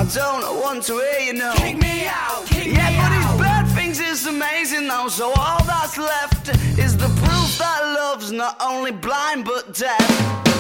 I don't want to hear you know. Kick me out, kick Yeah, me but his out. bird thinks it's amazing now. So all that's left is the proof that love's not only blind but deaf.